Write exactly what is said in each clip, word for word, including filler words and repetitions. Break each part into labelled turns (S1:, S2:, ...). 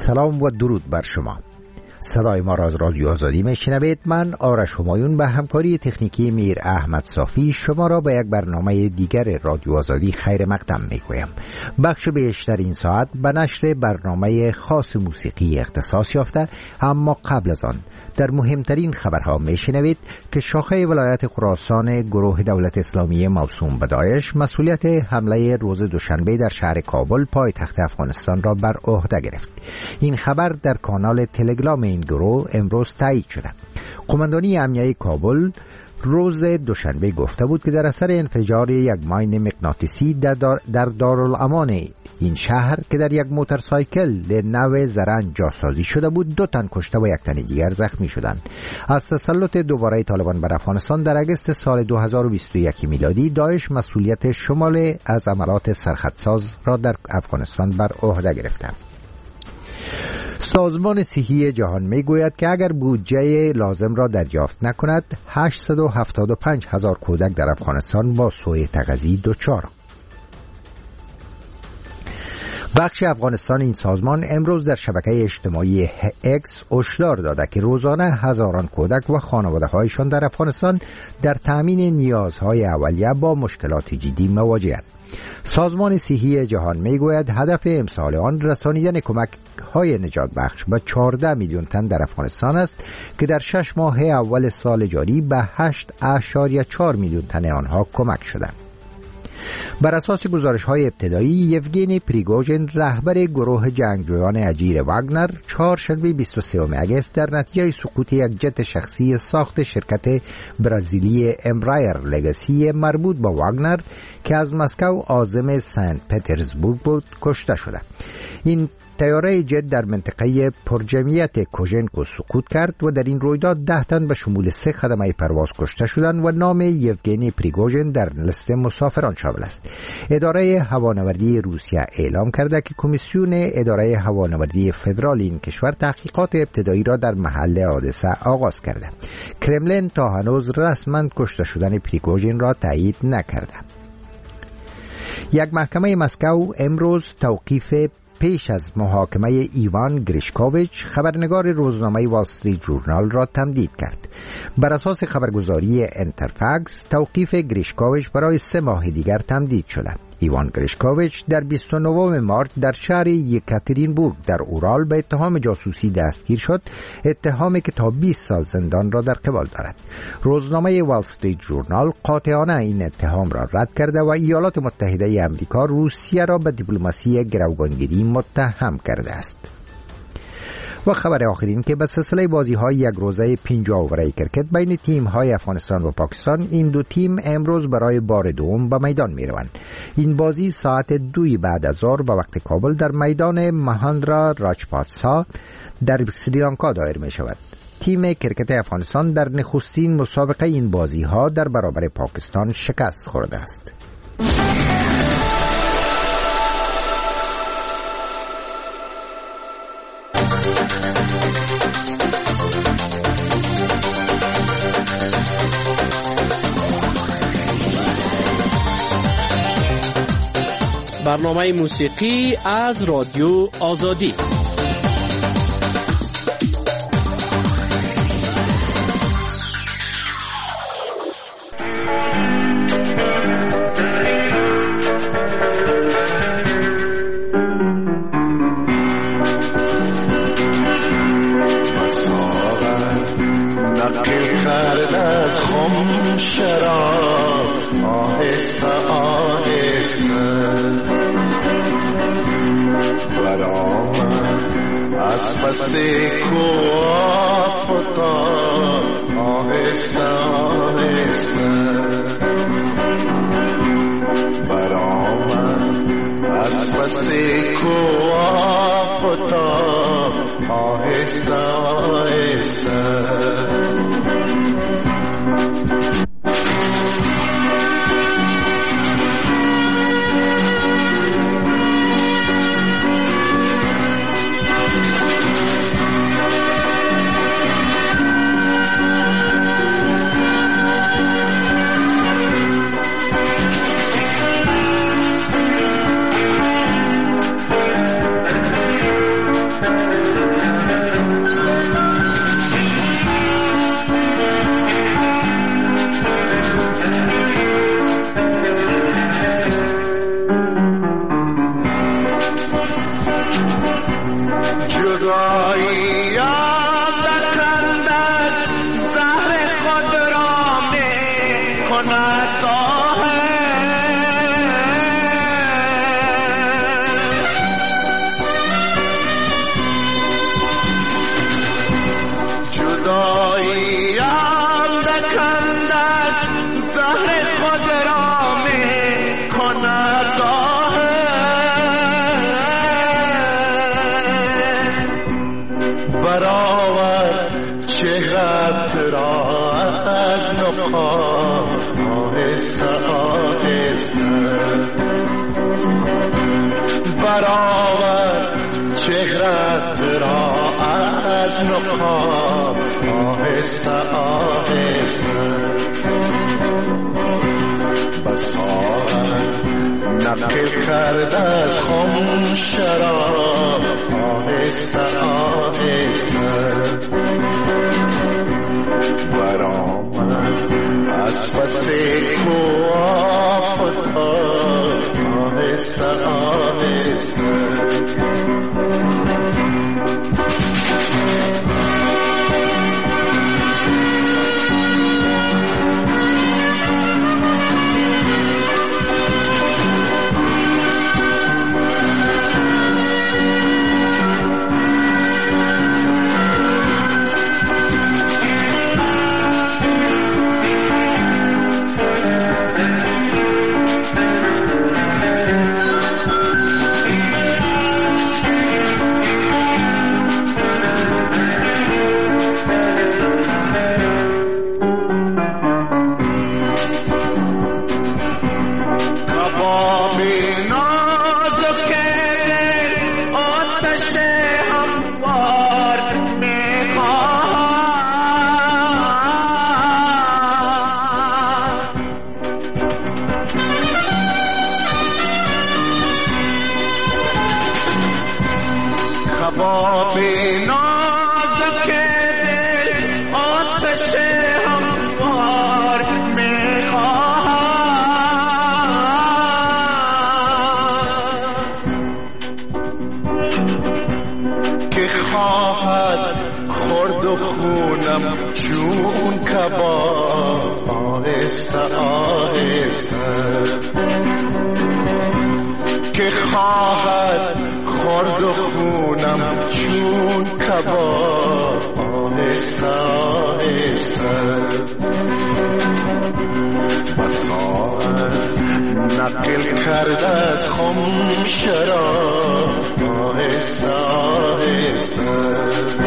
S1: سلام و درود بر شما. صدای ما را از رادیو آزادی میشنوید. من آرش همایون به همکاری تکنیکی میر احمد صافی شما را به یک برنامه دیگر رادیو آزادی خیر مقدم میگویم. بخش بیشتر این ساعت به نشر برنامه خاص موسیقی اختصاص یافته، اما قبل از آن در مهمترین خبرها میشنوید که شاخه ولایت خراسان گروه دولت اسلامی موسوم به داعش مسئولیت حمله روز دوشنبه در شهر کابل پایتخت افغانستان را بر عهده گرفت. این خبر در کانال تلگرام این گروه امروز تایید شده. قماندانی امنیه کابل روز دوشنبه گفته بود که در اثر انفجار یک ماین مغناطیسی در دارالامان این شهر که در یک موتورسایکل نو زرنج جاسازی شده بود، دو تن کشته و یک تن دیگر زخمی شدند. از تسلط دوباره طالبان بر افغانستان در اگست سال دو هزار و بیست و یک میلادی، داعش مسئولیت شمال از عملات سرخطساز را در افغانستان بر عهده گرفته. سازمان صحی جهان میگوید که اگر بودجه لازم را دریافت نکند، هشتصد و هفتاد و پنج هزار کودک در افغانستان با سوء تغذیه دچار. بخش افغانستان این سازمان امروز در شبکه اجتماعی اکس هشدار داده که روزانه هزاران کودک و خانواده هایشان در افغانستان در تامین نیازهای اولیه با مشکلات جدی مواجهند. سازمان صحی جهان میگوید هدف امسال آن رسانیدن کمک های نجات بخش به چهارده میلیون تن در افغانستان است که در شش ماه اول سال جاری به هشت اشاریه چهار میلیون تن آنها کمک شده. بر اساس گزارش‌های ابتدایی، یوگنی پریگوژن رهبر گروه جنگجویان اجیر واگنر چهارشنبه بیست و سوم اگست در نتیجه سقوط یک جت شخصی ساخت شرکت برزیلی امبرایر لگاسی مربوط به واگنر که از مسکو عازم سنت پترزبورگ بود کشته شده. این طیاره جت در منطقه پرجمعیت کوژنکو سقوط کرد و در این رویداد ده تن به شمول سه خدمه پرواز کشته شدند و نام یوگنی پریگوژن در لیست مسافران شامل است. اداره هوانوردی روسیه اعلام کرده که کمیسیون اداره هوانوردی فدرال این کشور تحقیقات ابتدایی را در محل حادثه آغاز کرده. کرملین تا هنوز رسما کشته شدن پریگوژن را تایید نکرده. یک محکمه مسکو امروز توقیف پیش از محاکمه ایوان گریشکوویچ خبرنگار روزنامه وال استریت ژورنال را تمدید کرد. بر اساس خبرگزاری انترفاکس توقیف گریشکوویچ برای سه ماه دیگر تمدید شده. ایوان گریشکوویچ در بیست و نه مارس در شهر یکاترینبورگ در اورال به اتهام جاسوسی دستگیر شد، اتهامی که تا بیست سال زندان را در قبال دارد. روزنامه وال استریت ژورنال قاطعانه این اتهام را رد کرده و ایالات متحده آمریکا روسیه را به دیپلماسی گروگانگیری متهم کرده است. و خبر آخرین که به سلسله بازی‌های یک روزه پنجاه اووره کرکت بین تیم‌های افغانستان و پاکستان، این دو تیم امروز برای بار دوم به میدان می‌روند. این بازی ساعت دوی بعد از ظهر به وقت کابل در میدان مهاندرا راجپاتسا در سریلانکا دایر می‌شود. تیم کرکت افغانستان در نخستین مسابقه این بازی‌ها در برابر پاکستان شکست خورده است.
S2: برنامه موسیقی از رادیو آزادی.
S3: کند جدایی اندکندک زهر خود را می کند برآور چهرت را از نقاب آهسته آهسته برآور چهرت را از نقاب آهسته آهسته بساعت نقل کرد از خم شراب آهسته آهسته برآمد از پس کو آفتاب آهسته آهسته کباب نازک دل آتش هموار میخواهد که خواهد خورد و خونم چون کباب آهسته آهسته که خواهد خورد و خونم چون کباب آهسته آهسته بساعت نقل کرده از خم شراب آهسته آهسته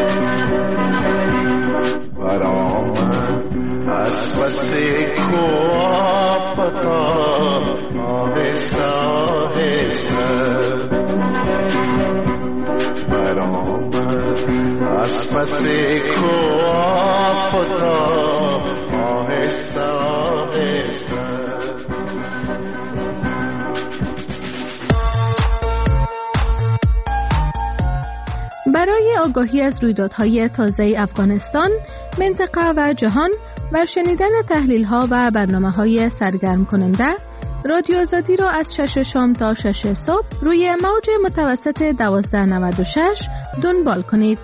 S3: برآمد از پس کو آفتاب آهسته آهسته برآمد از پس کو آفتاب آهسته آهسته
S4: برای آگاهی از رویدادهای تازه افغانستان، منطقه و جهان و شنیدن تحلیل‌ها و برنامه‌های سرگرم کننده، رادیو آزادی را از شش شام تا شش صبح روی موج متوسط دوازده نود و شش دنبال کنید.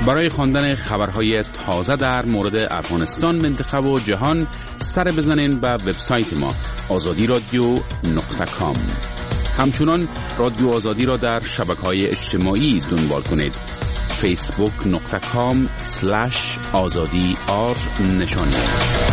S5: برای خواندن خبرهای تازه در مورد افغانستان، منطقه و جهان سر بزنین به وبسایت ما آزادی رادیو نقطه کام. همچنان رادیو آزادی را در شبکه‌های اجتماعی دنبال کنید. فیسبوک نقطه کام سلش آزادی آر نشان دهید.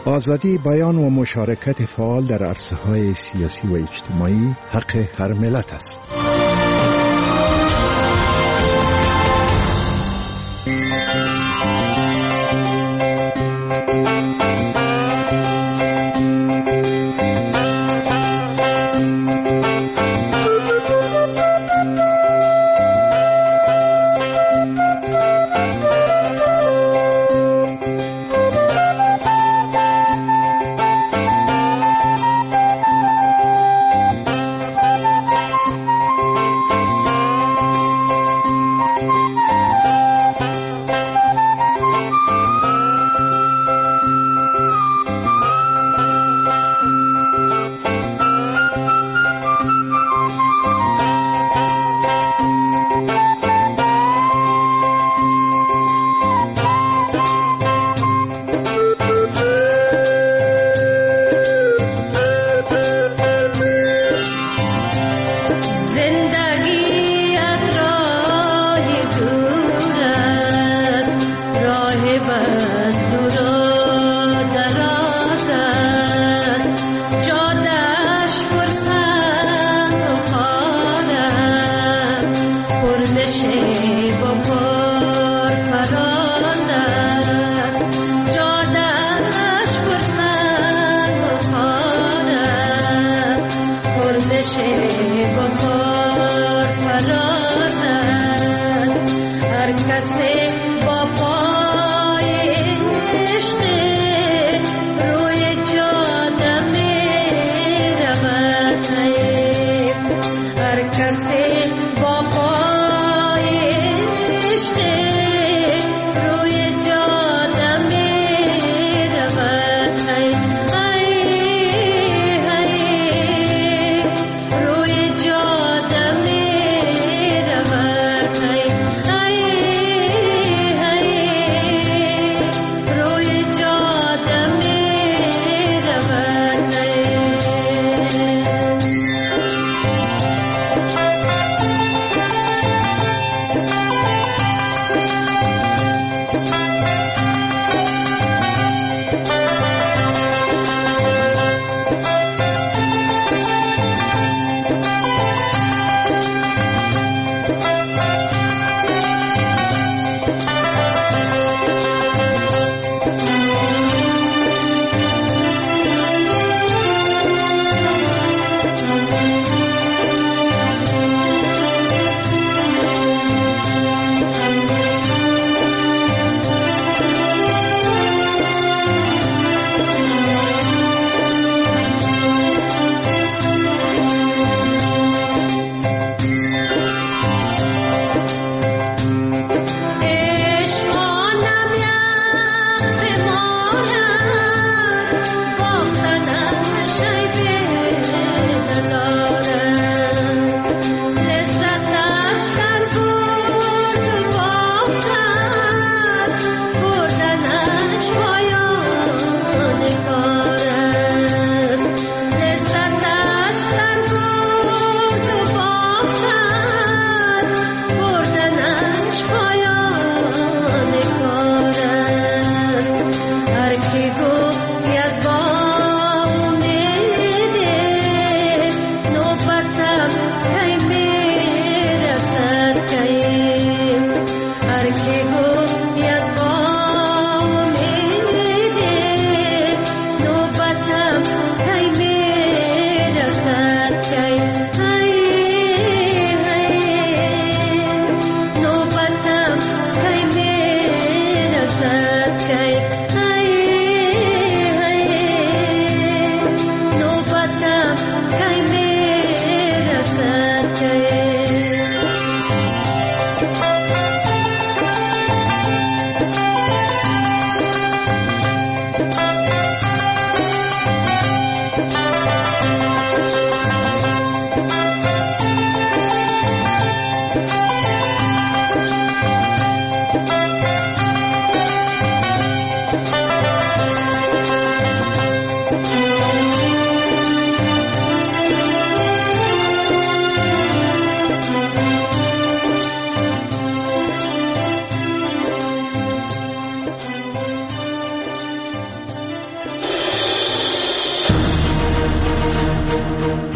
S6: آزادی بیان و مشارکت فعال در عرصه‌های سیاسی و اجتماعی حق هر ملت است.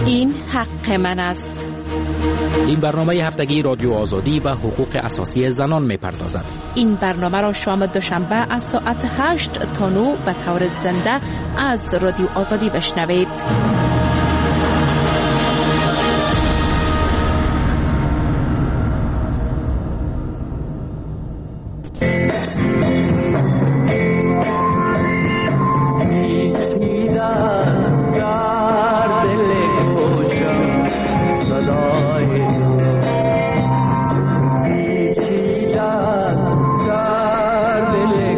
S7: این حق من است.
S2: این برنامه هفتگی رادیو آزادی و حقوق اساسی زنان می‌پردازد.
S7: این برنامه را شام دوشنبه از ساعت هشت تا نه به طور زنده از رادیو آزادی بشنوید.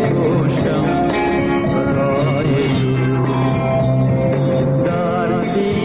S3: Dardi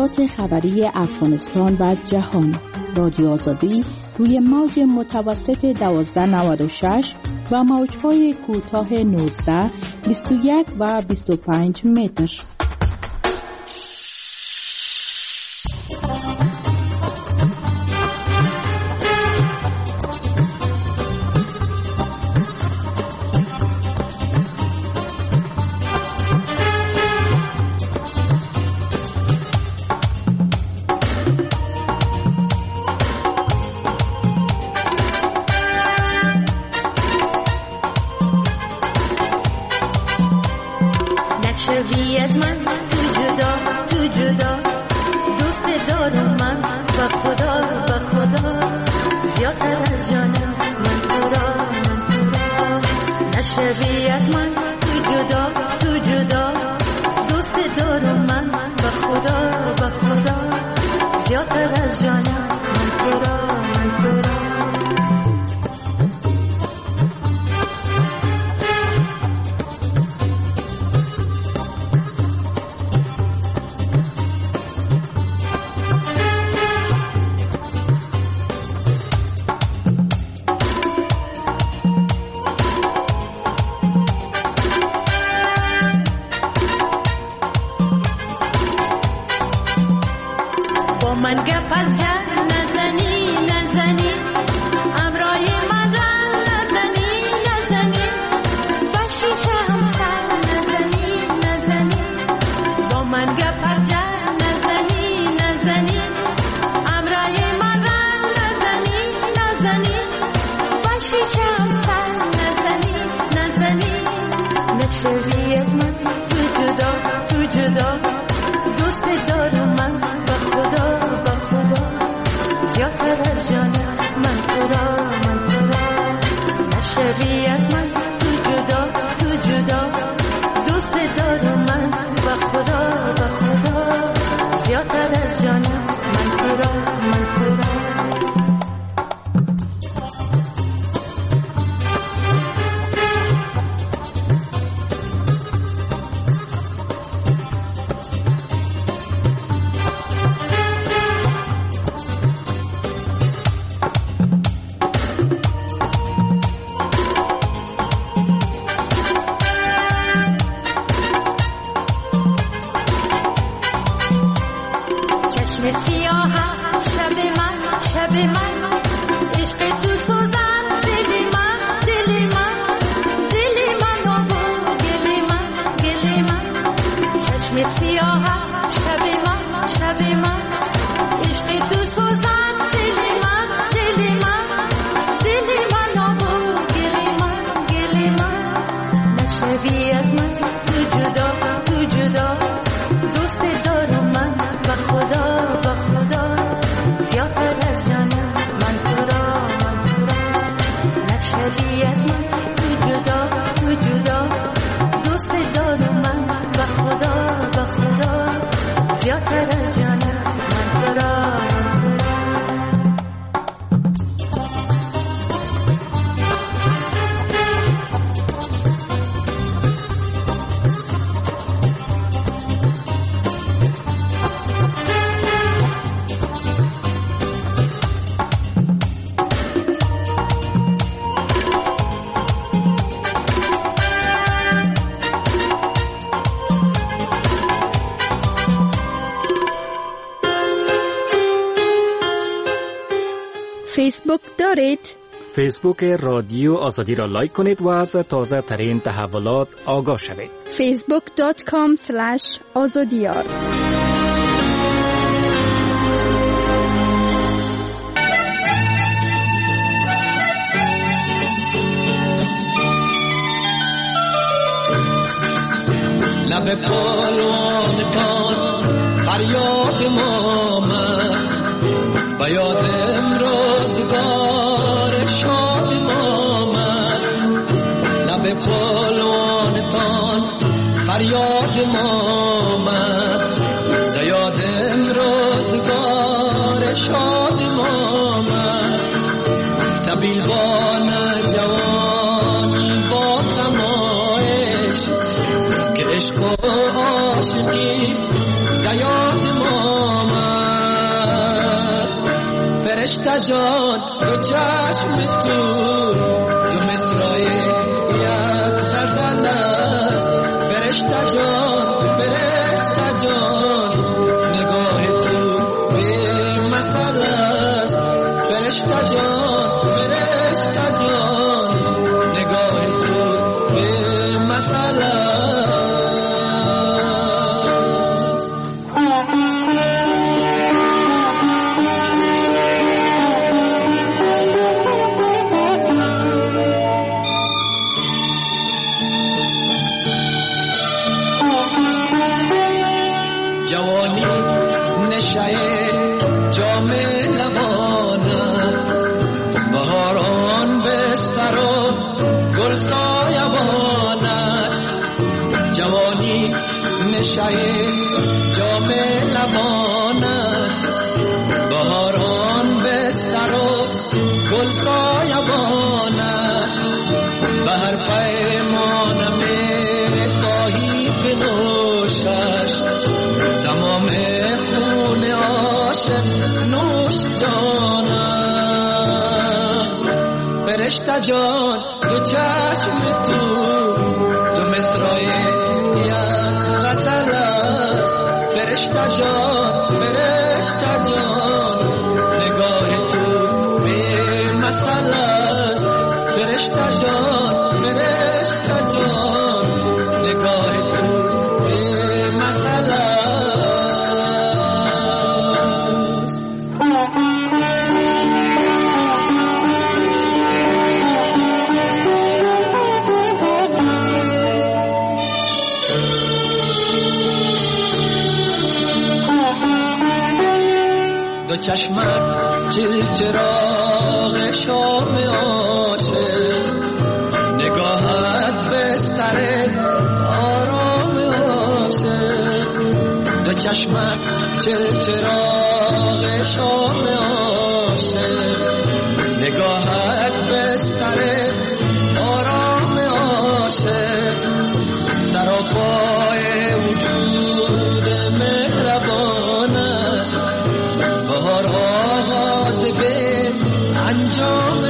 S8: تحولات خبری افغانستان و جهان. رادیو آزادی روی موج متوسط دوازده نود و شش و موج‌های کوتاه نوزده، بیست و یک و بیست و پنج متر.
S4: فیسبوک دارید؟
S2: فیسبوک رادیو آزادی را لایک کنید و از تازه ترین تحولات آگاه شوید.
S4: فیسبوک دات کام اسلش آزادیار.
S9: لب پالان تان فریاد ما من و یاد امروزگار شاد ما من. لب پالان تان فریاد ما من و یاد امروزگار شاد ما من. سبیلبان جوانی با خمایش که عشق و عاشقی در یاد ما فرشته جان دو چشم تو دو مصرع یک غزل است. فرشته جان فرشته جان نگاه تو به مثل است. فرشته جان فرشته جان نگاه تو به مثل است. جوانی نشه جام لبانت، بهاران بستر و گل سایبانت. جوانی نشه جام لبانت، بهاران بستر و گل سایبانت. به هر پیمانم خواهی بنوشش، تمام خون عاشق نوش جانم. فرشته جان دو چشم تو دو مصرع یک غزل است. فرشته جان فرشته جان نگاه تو به مثل است. فرشته جان فرشته جان نگاه تو به مثل است. دو چشمت چل چراغ شام عاشق، نگاهت بستر آرام عاشق. دو چشمت چل چراغ شام عاشق، نگاهت بستر آرام عاشق. سراپای وجود مهربانت، بهار آغاز به انجام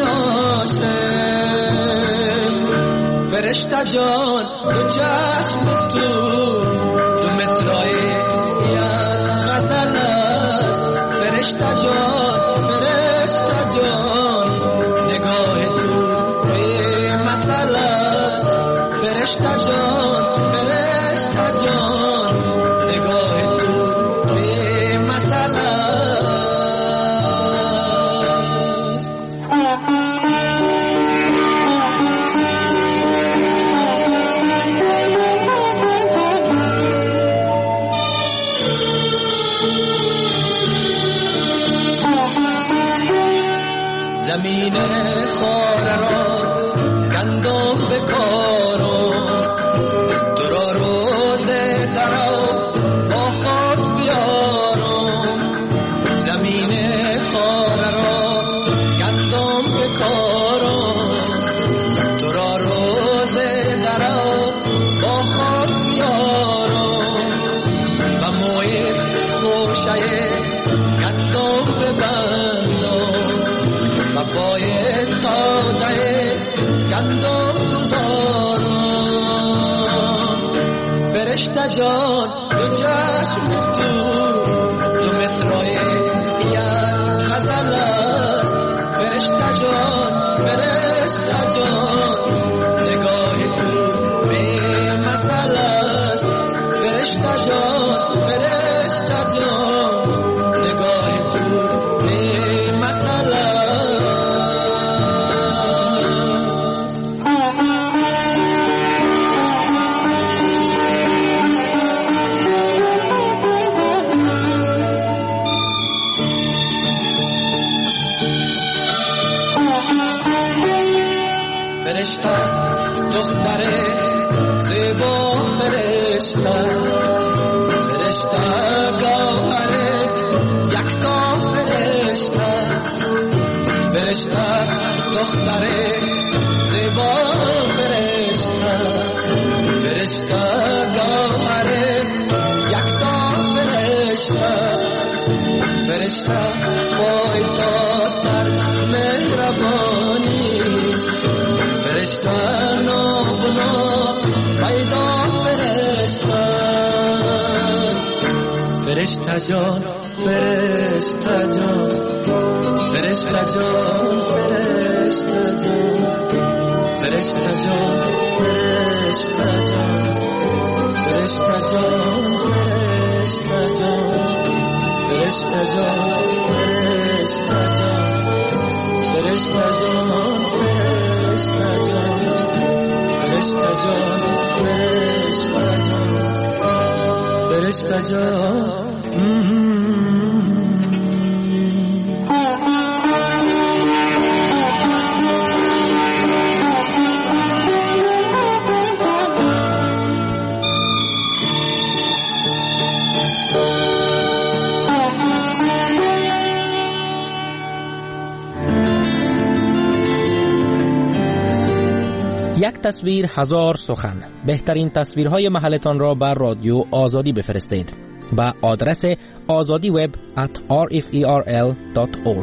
S9: عاشق. فرشته جان دو چشم تو دو مصرع یک غزل است. فرشته جان فرشته جان نگاه تو به مثل است. فرشته جان فرشته جان نگاه تو به مثل است. زمین خاره را گندم بکارم، تو را روز درو با خود بیارم. زمین خاره را گندم بکارم، تو را روز درو با خود بیارم. و موی خوشه گندم ببندم، و پای تاده گندم گذارم. فرشته جان دو چشم تو دو مصرع یک غزل است. فرشته جان فرشته جان نگاه تو به مثل است. فرشته جان فرشته جان نگاه تو به مثل است. فرشته دختر زیبا فرشته، فرشته گوهر یکتا فرشته. فرشته دختر زیبا فرشته، فرشته گوهر یکتا فرشته. فرشته وای تا سر مهربانی فرشته نابنا پیدا فرشته فرشته جان فرشته جان فرشته جان فرشته جان فرشته جان فرشته جان فرشته جان فرشته جان فرشته جان فرشته جان فرشته جان فرشته جان فرشته جان فرشته جان فرشته جان
S10: یک تصویر هزار سخن. بهترین تصویرهای محلتان را بر رادیو آزادی بفرستید به آدرس azadi web at r f e r l dot org.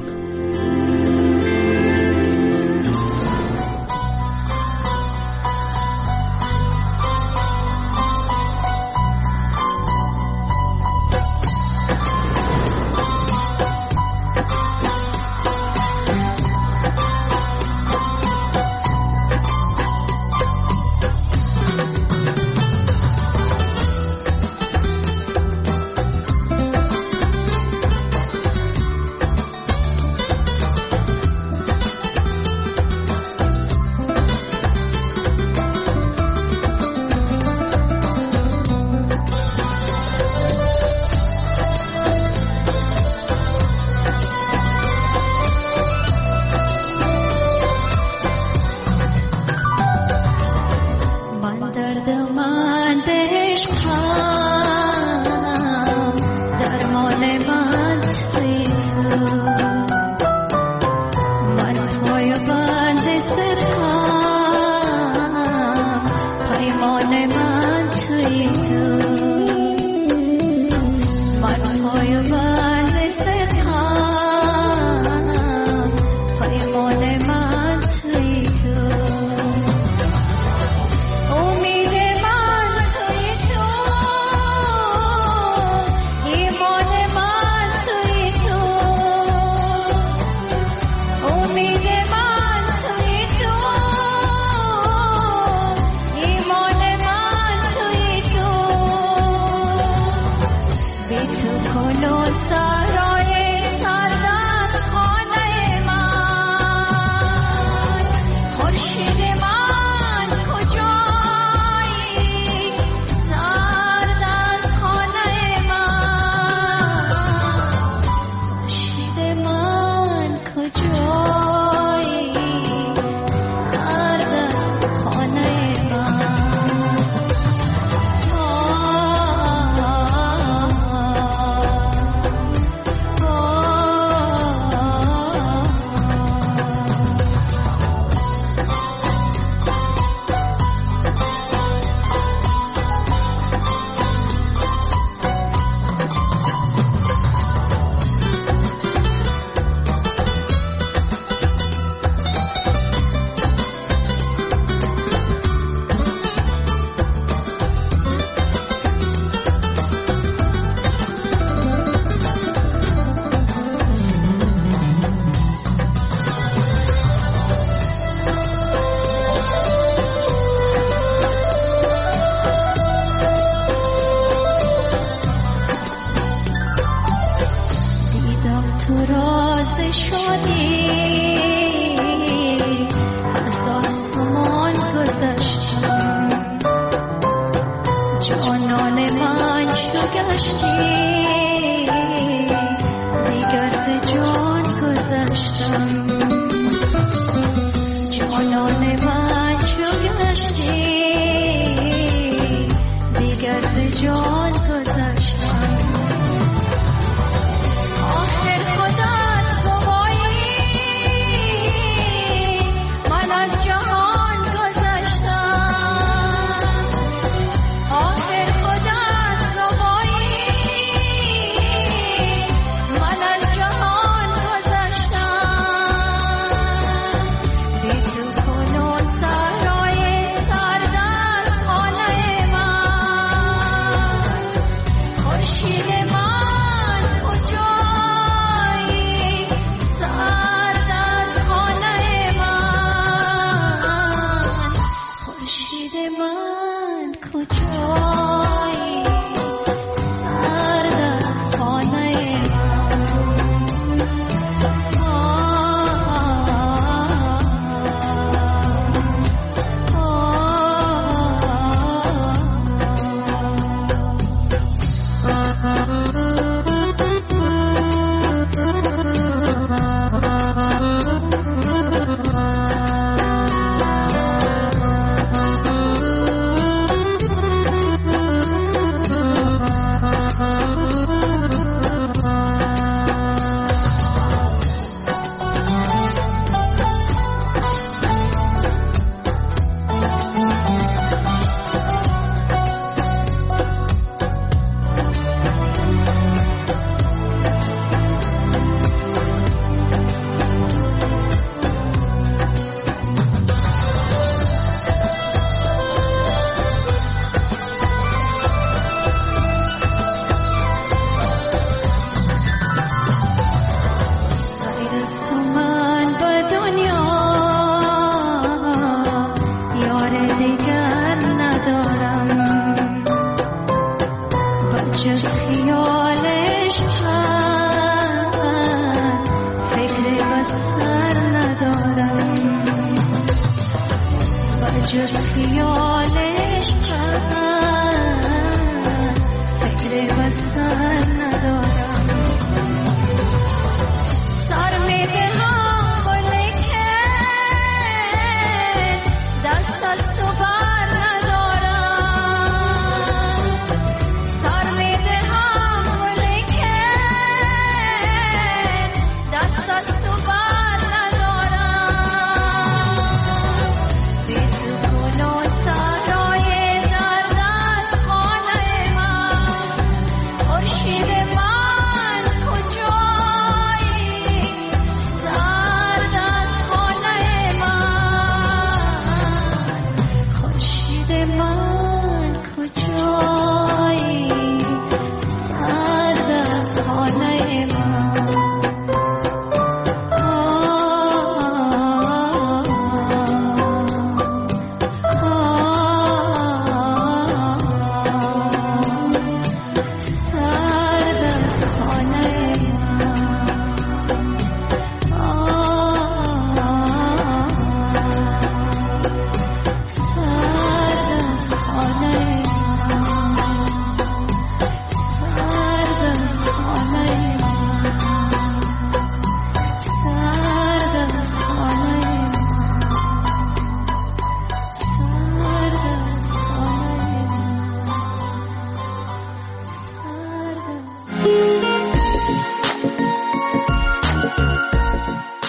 S11: من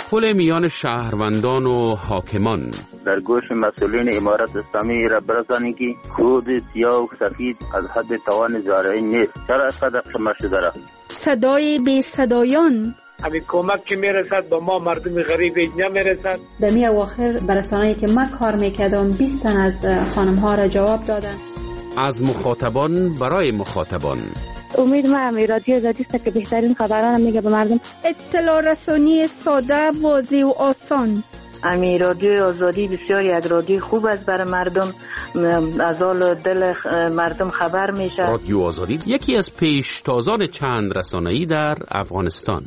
S5: پل میان شهروندان و حاکمان.
S11: در گوش مسئولین امارت اسلامی را برسانی که خود سیاه و سفید از حد توان زارعی نیست. چرا اینقدر قمه شده را؟
S12: صدای بی صدایان،
S13: همین کمک که میرسد با ما مردم غریب نمیرسد.
S14: در می اواخر برسانه‌ای که من کار میکردم بیست تن از خانم ها را جواب دادن.
S5: از مخاطبان برای مخاطبان.
S15: امید ما امی رادیو آزادی است که بهترین خبران میگه به مردم.
S12: اطلاع رسانی ساده، واضح و آسان.
S15: امی رادیو آزادی بسیار یک رادیو خوب است برای مردم، از حال دل مردم خبر میشه.
S5: رادیو آزادی یکی از پیشتازان چند رسانه‌ای در افغانستان.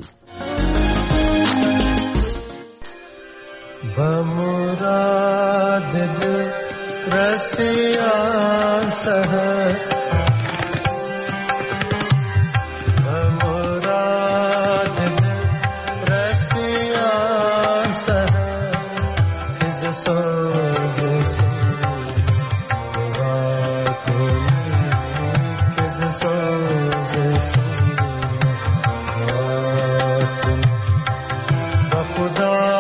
S9: با مراد دل رسیان سهر، با مراد دل رسیان سهر، که ز سوز سیر دعا کنی، که ز سوز سیر دعا کنی. با خدا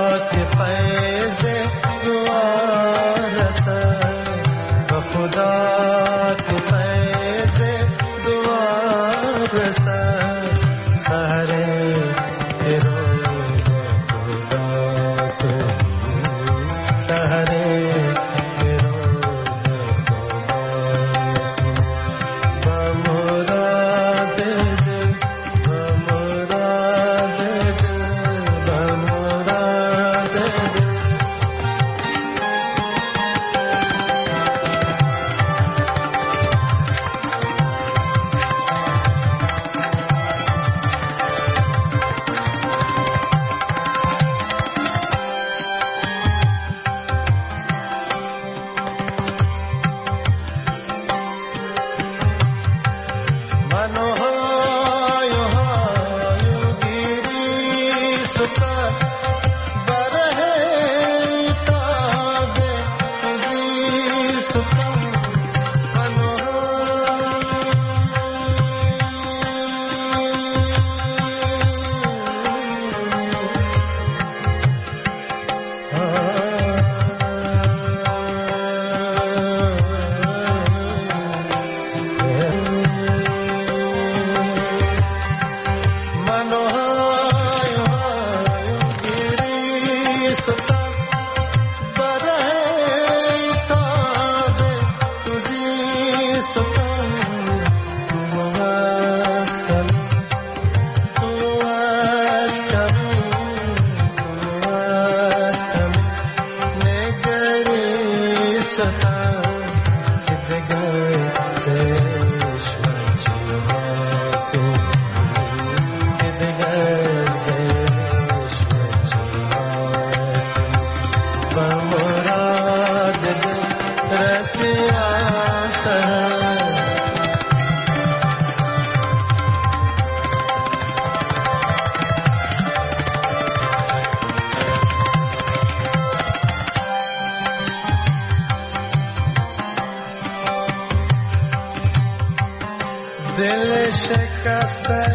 S9: دل شکسته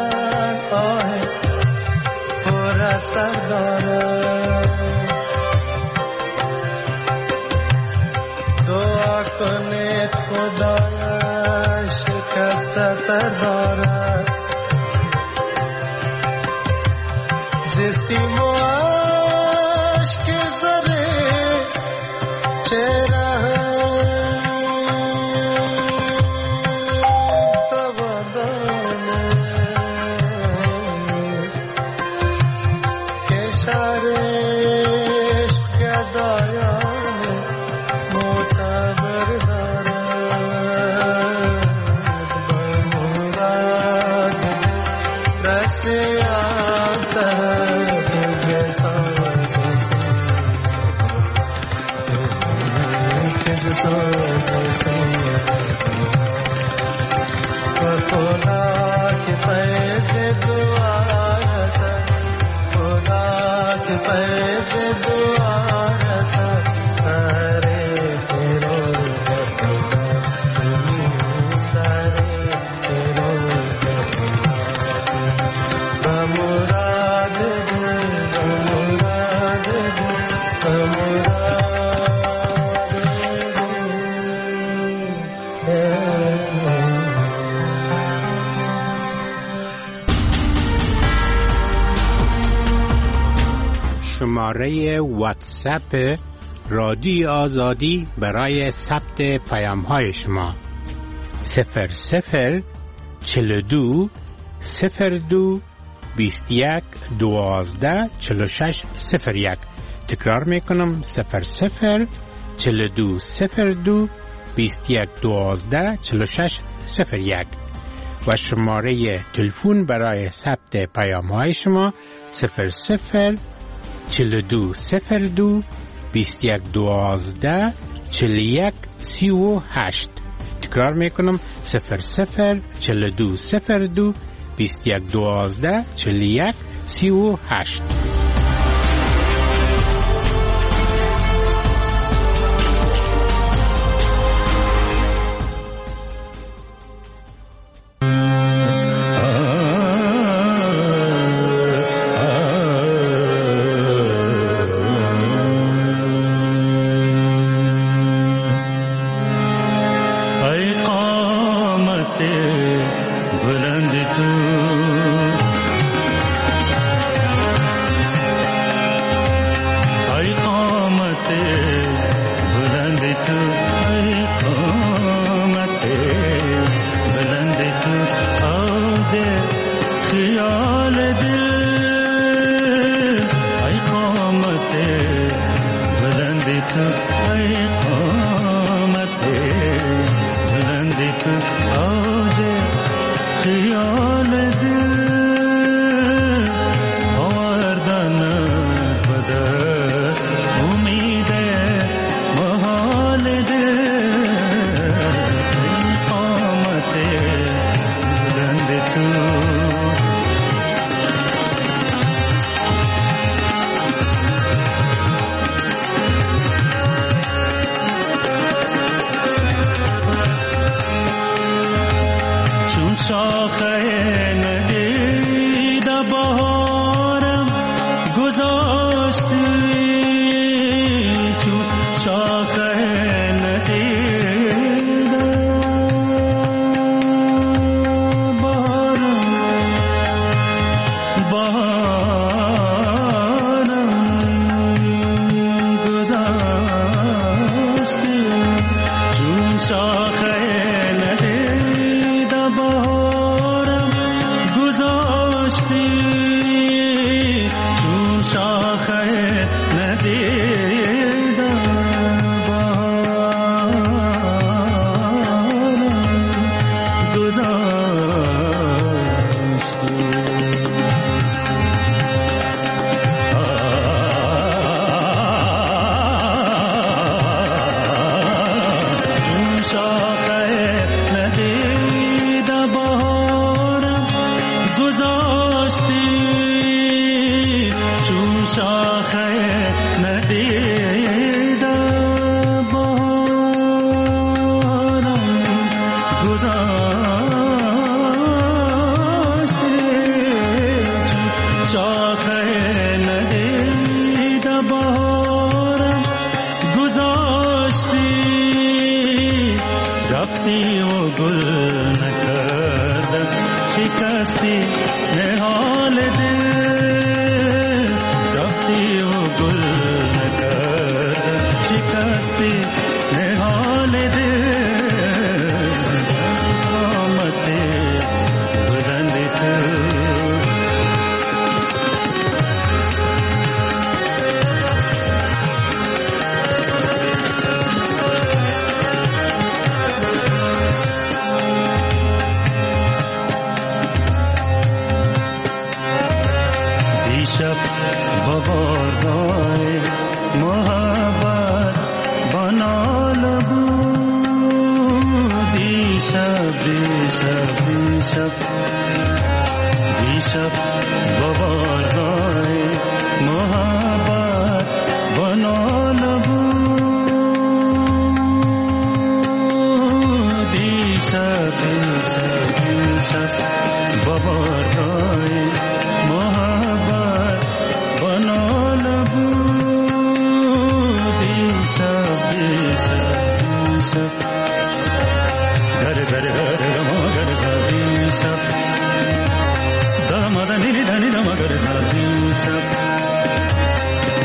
S9: من آه پر اثر داره، دعا کنید خدایا شکسته تر داره. ز سیم و عشق زره چرا
S16: شماره واتساپ رادیو آزادی برای ثبت پیام های شما صفر صفر چهل و دو صفر دو بیست و یک دوازده چهل و شش صفر یک. تکرار میکنم صفر صفر چهل و دو صفر دو بیست و یک دوازده چهل و شش صفر یک و شماره تلفن برای ثبت پیام های شما صفر صفر چهل و دو صفر دو بیست و یک دوازده چهل و یک سی و هشت. تکرار میکنم صفر صفر چهل و دو صفر دو بیست و یک دوازده چهل و یک سی و هشت.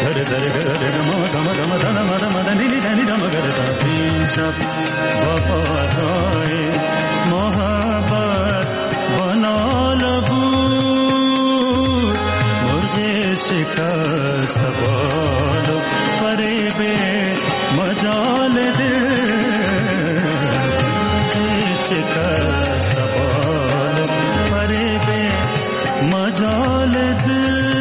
S17: zare zare gare ma da ma da ma da ma da ma da ni ni da ni da ma gare sa shab wafaai mohabbat bana labu murge shikast balo farebe majal de shikast balo farebe majal de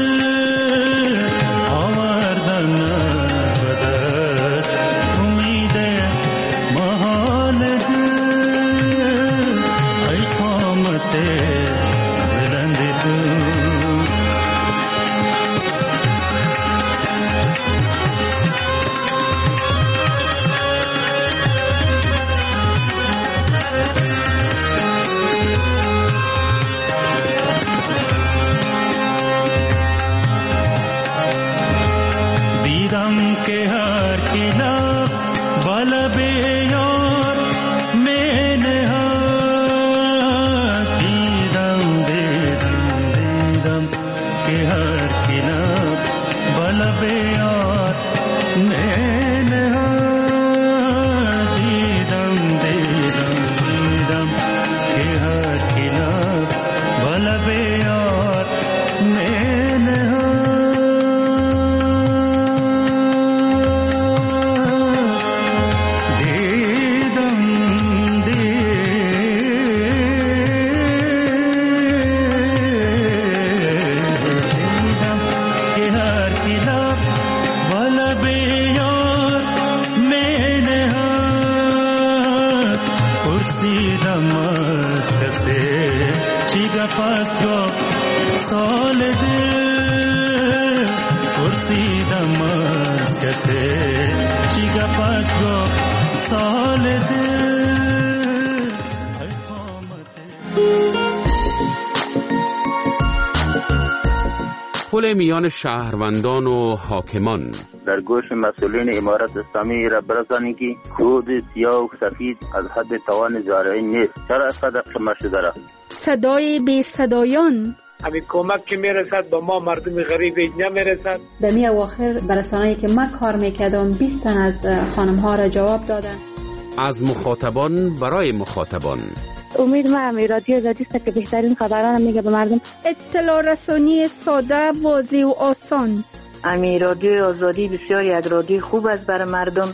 S5: پل میان شهروندان و حاکمان.
S11: در گوش مسئولین امارت اسلامی را برسانید که کود سیاه و سفید از حد توان زارعی نیست. چرا اینقدر خمار شده را؟
S12: صدای بی صدایان
S13: همین کمک که میرسد با ما مردم غریب نمیرسد.
S14: در می اواخر برسانه‌ای که من کار میکردم بیست تن از خانم ها را جواب دادن.
S5: از مخاطبان برای مخاطبان.
S18: امید ما همی رادیو آزادی است که بهترین خبران میگه به مردم.
S12: اطلاع رسانی ساده، واضح و آسان.
S15: امی رادیو آزادی بسیاری از رادیو خوب است برای مردم،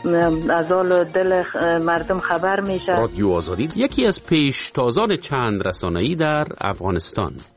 S15: از حال دل مردم خبر میشه.
S5: رادیو آزادی یکی از پیشتازان چند رسانه‌ای در افغانستان.